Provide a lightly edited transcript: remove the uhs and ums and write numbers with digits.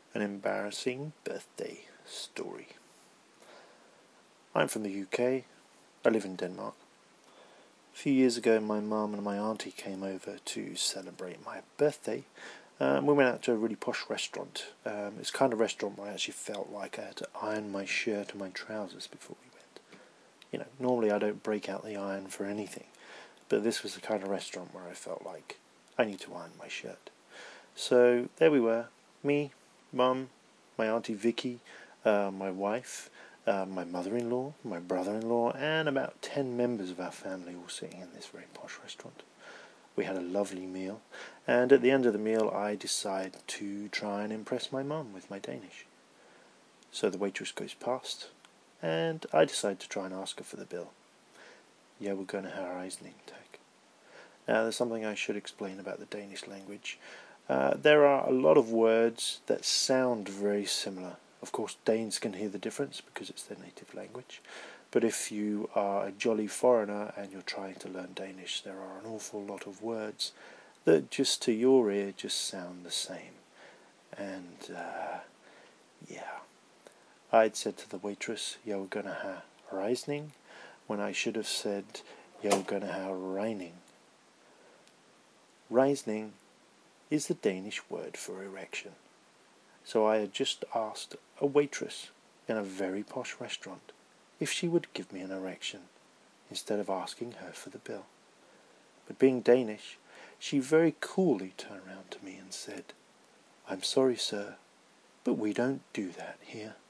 An embarrassing birthday story. I'm from the UK. I live in Denmark. A few years ago, my mum and my auntie came over to celebrate my birthday. We went out to a really posh restaurant. It's the kind of restaurant where I actually felt like I had to iron my shirt and my trousers before we went. Normally I don't break out the iron for anything, but this was the kind of restaurant where I felt like I need to iron my shirt. So there we were, me, Mum, my auntie Vicky, my wife, my mother-in-law, my brother-in-law, and about 10 members of our family all sitting in this very posh restaurant. We had a lovely meal, and at the end of the meal I decide to try and impress my mum with my Danish. So the waitress goes past, and I decide to try and ask her for the bill. Yeah, we're going to have reisning, tak. Now there's something I should explain about the Danish language. There are a lot of words that sound very similar. Of course, Danes can hear the difference because it's their native language. But if you are a jolly foreigner and you're trying to learn Danish, there are an awful lot of words that just to your ear just sound the same. And, I'd said to the waitress, yeah, we're going to have reisning, when I should have said, yeah, we're going to have reining. Reisning is the Danish word for erection. So I had just asked a waitress in a very posh restaurant if she would give me an erection, instead of asking her for the bill. But being Danish, she very coolly turned round to me and said, I'm sorry, sir, but we don't do that here.